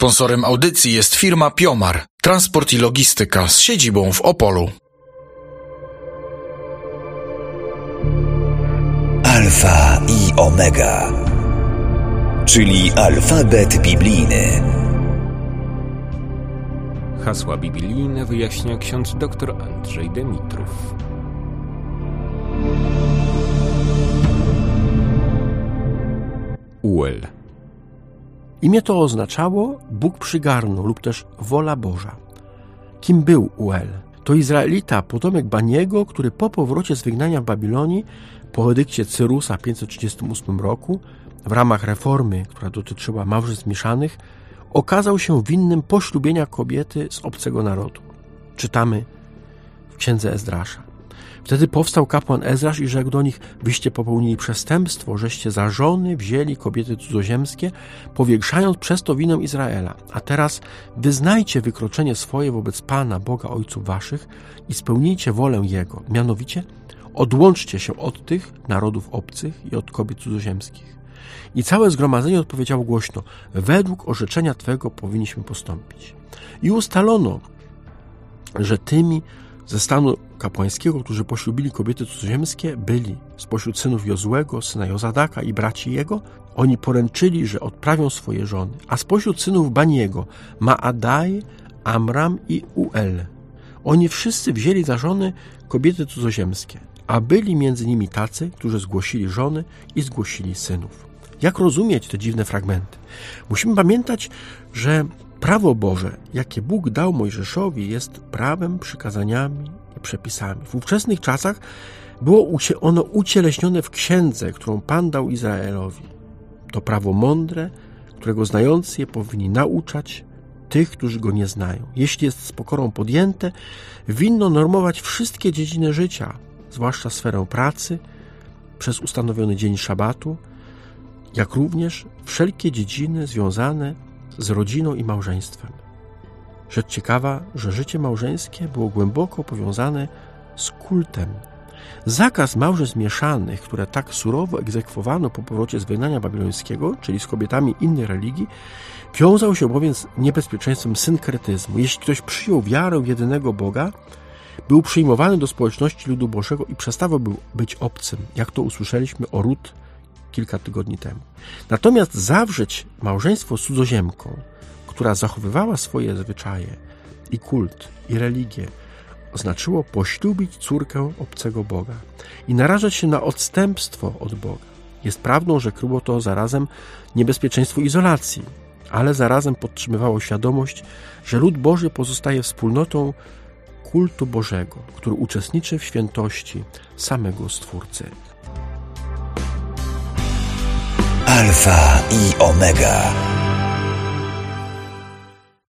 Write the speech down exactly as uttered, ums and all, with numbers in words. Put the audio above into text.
Sponsorem audycji jest firma Piomar, transport i logistyka z siedzibą w Opolu. Alfa i Omega, czyli alfabet biblijny. Hasła biblijne wyjaśnia ksiądz dr Andrzej Dymitrów. Uel. Imię to oznaczało Bóg przygarnął lub też wola Boża. Kim był Uel? To Izraelita, potomek Baniego, który po powrocie z wygnania w Babilonii po edykcie Cyrusa w pięćset trzydziestym ósmym roku w ramach reformy, która dotyczyła małżeństw mieszanych, okazał się winnym poślubienia kobiety z obcego narodu. Czytamy w księdze Ezdrasza. Wtedy powstał kapłan Ezrasz i rzekł do nich: wyście popełnili przestępstwo, żeście za żony wzięli kobiety cudzoziemskie, powiększając przez to winę Izraela. A teraz wyznajcie wykroczenie swoje wobec Pana, Boga ojców waszych i spełnijcie wolę Jego. Mianowicie odłączcie się od tych narodów obcych i od kobiet cudzoziemskich. I całe zgromadzenie odpowiedziało głośno: według orzeczenia Twego powinniśmy postąpić. I ustalono, że tymi ze stanu kapłańskiego, którzy poślubili kobiety cudzoziemskie, byli spośród synów Jozłego, syna Jozadaka i braci jego. Oni poręczyli, że odprawią swoje żony. A spośród synów Baniego Maadaj, Amram i Uel. Oni wszyscy wzięli za żony kobiety cudzoziemskie, a byli między nimi tacy, którzy zgłosili żony i zgłosili synów. Jak rozumieć te dziwne fragmenty? Musimy pamiętać, że prawo Boże, jakie Bóg dał Mojżeszowi, jest prawem, przykazaniami i przepisami. W ówczesnych czasach było ono ucieleśnione w księdze, którą Pan dał Izraelowi. To prawo mądre, którego znający je powinni nauczać tych, którzy go nie znają. Jeśli jest z pokorą podjęte, winno normować wszystkie dziedziny życia, zwłaszcza sferę pracy, przez ustanowiony dzień szabatu, jak również wszelkie dziedziny związane z rodziną i małżeństwem. Rzecz ciekawa, że życie małżeńskie było głęboko powiązane z kultem. Zakaz małżeństw mieszanych, które tak surowo egzekwowano po powrocie z wygnania babilońskiego, czyli z kobietami innej religii, wiązał się bowiem z niebezpieczeństwem synkretyzmu. Jeśli ktoś przyjął wiarę w jedynego Boga, był przyjmowany do społeczności ludu Bożego i przestawał być obcym, jak to usłyszeliśmy o Rut kilka tygodni temu. Natomiast zawrzeć małżeństwo z cudzoziemką, która zachowywała swoje zwyczaje i kult, i religię, oznaczyło poślubić córkę obcego Boga i narażać się na odstępstwo od Boga. Jest prawdą, że kryło to zarazem niebezpieczeństwo izolacji, ale zarazem podtrzymywało świadomość, że lud Boży pozostaje wspólnotą kultu Bożego, który uczestniczy w świętości samego Stwórcy. Alfa i Omega.